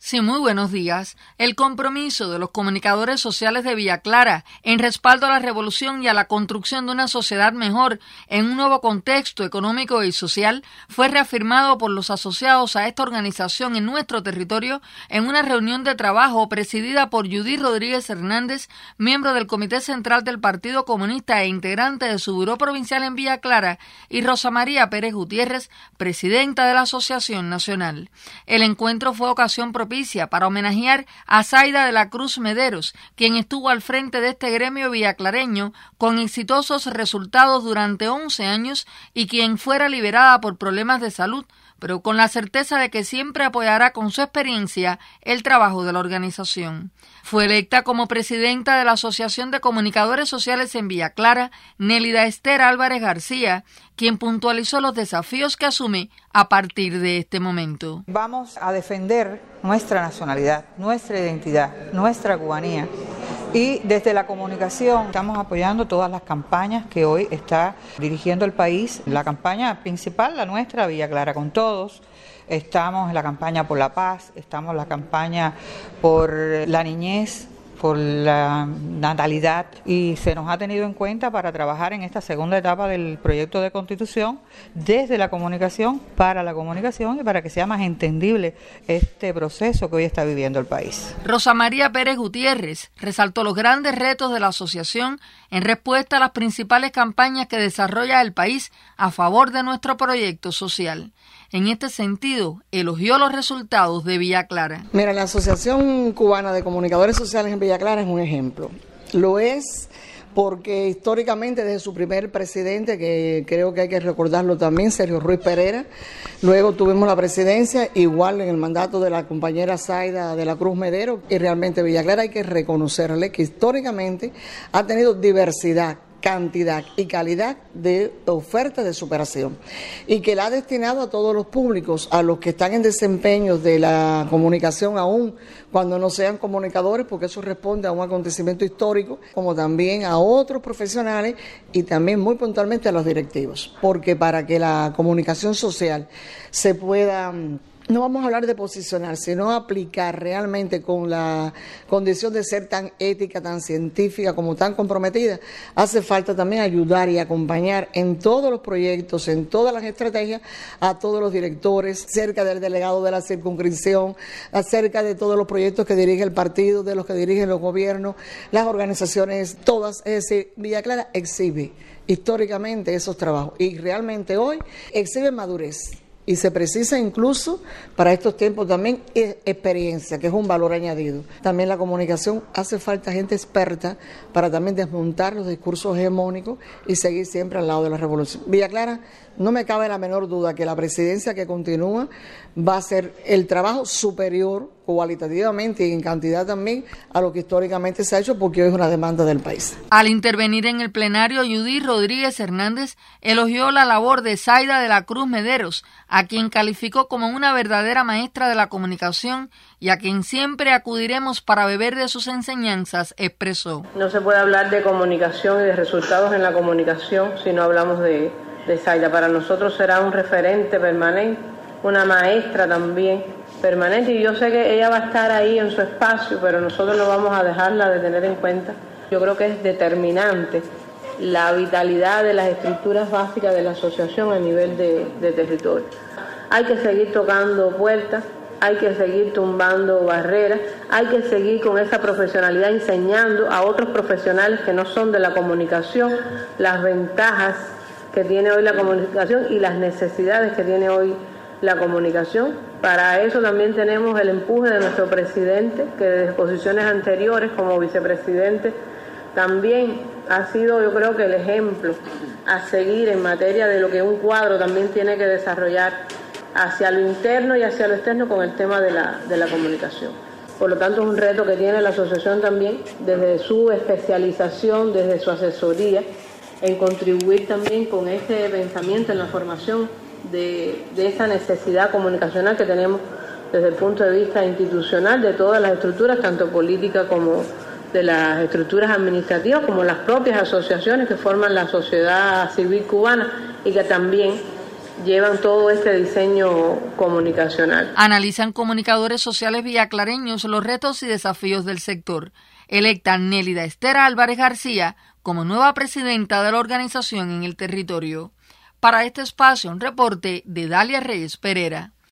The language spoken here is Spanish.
Sí, muy buenos días. El compromiso de los comunicadores sociales de Villa Clara en respaldo a la revolución y a la construcción de una sociedad mejor en un nuevo contexto económico y social fue reafirmado por los asociados a esta organización en nuestro territorio en una reunión de trabajo presidida por Judith Rodríguez Hernández, miembro del Comité Central del Partido Comunista e integrante de su Buró Provincial en Villa Clara, y Rosa María Pérez Gutiérrez, presidenta de la Asociación Nacional. El encuentro fue ocasión propicia para homenajear a Zaida de la Cruz Mederos, quien estuvo al frente de este gremio villaclareño con exitosos resultados durante 11 años y quien fuera liberada por problemas de salud, pero con la certeza de que siempre apoyará con su experiencia el trabajo de la organización. Fue electa como presidenta de la Asociación de Comunicadores Sociales en Villa Clara, Nélida Esther Álvarez García, quien puntualizó los desafíos que asume a partir de este momento. Vamos a defender nuestra nacionalidad, nuestra identidad, nuestra cubanía. Y desde la comunicación estamos apoyando todas las campañas que hoy está dirigiendo el país. La campaña principal, la nuestra, Villa Clara con Todos. Estamos en la campaña por la paz, estamos en la campaña por la niñez, por la natalidad, y se nos ha tenido en cuenta para trabajar en esta segunda etapa del proyecto de constitución desde la comunicación para la comunicación y para que sea más entendible este proceso que hoy está viviendo el país. Rosa María Pérez Gutiérrez resaltó los grandes retos de la asociación en respuesta a las principales campañas que desarrolla el país a favor de nuestro proyecto social. En este sentido, elogió los resultados de Villa Clara. Mira, la Asociación Cubana de Comunicadores Sociales en Villa Clara es un ejemplo. Lo es porque históricamente desde su primer presidente, que creo que hay que recordarlo también, Sergio Ruiz Pereira, luego tuvimos la presidencia, igual en el mandato de la compañera Zaida de la Cruz Mederos, y realmente Villa Clara hay que reconocerle que históricamente ha tenido diversidad, cantidad y calidad de oferta de superación y que la ha destinado a todos los públicos, a los que están en desempeños de la comunicación aún cuando no sean comunicadores, porque eso responde a un acontecimiento histórico, como también a otros profesionales y también muy puntualmente a los directivos, porque para que la comunicación social se pueda... No vamos a hablar de posicionar, sino aplicar realmente con la condición de ser tan ética, tan científica, como tan comprometida. Hace falta también ayudar y acompañar en todos los proyectos, en todas las estrategias, a todos los directores, cerca del delegado de la circunscripción, acerca de todos los proyectos que dirige el partido, de los que dirigen los gobiernos, las organizaciones, todas. Es decir, Villa Clara exhibe históricamente esos trabajos y realmente hoy exhibe madurez. Y se precisa incluso para estos tiempos también experiencia, que es un valor añadido. También la comunicación hace falta gente experta para también desmontar los discursos hegemónicos y seguir siempre al lado de la revolución. Villa Clara, no me cabe la menor duda que la presidencia que continúa va a ser el trabajo superior cualitativamente y en cantidad también a lo que históricamente se ha hecho, porque hoy es una demanda del país. Al intervenir en el plenario, Judith Rodríguez Hernández elogió la labor de Zaida de la Cruz Mederos, a quien calificó como una verdadera maestra de la comunicación y a quien siempre acudiremos para beber de sus enseñanzas, expresó. No se puede hablar de comunicación y de resultados en la comunicación si no hablamos de Zaida. Para nosotros será un referente permanente, una maestra también permanente, y yo sé que ella va a estar ahí en su espacio, pero nosotros no vamos a dejarla de tener en cuenta. Yo creo que es determinante la vitalidad de las estructuras básicas de la asociación a nivel de territorio. Hay que seguir tocando puertas, hay que seguir tumbando barreras, hay que seguir con esa profesionalidad enseñando a otros profesionales que no son de la comunicación las ventajas que tiene hoy la comunicación y las necesidades que tiene hoy la comunicación. Para eso también tenemos el empuje de nuestro presidente, que desde posiciones anteriores como vicepresidente también ha sido, yo creo que el ejemplo a seguir en materia de lo que un cuadro también tiene que desarrollar hacia lo interno y hacia lo externo con el tema de la comunicación. Por lo tanto, es un reto que tiene la asociación también, desde su especialización, desde su asesoría, en contribuir también con este pensamiento en la formación de esa necesidad comunicacional que tenemos desde el punto de vista institucional de todas las estructuras, tanto políticas como de las estructuras administrativas, como las propias asociaciones que forman la sociedad civil cubana y que también llevan todo este diseño comunicacional. Analizan comunicadores sociales villaclareños los retos y desafíos del sector. Electa Nélida Esther Álvarez García como nueva presidenta de la organización en el territorio. Para este espacio, un reporte de Dalia Reyes Pereira.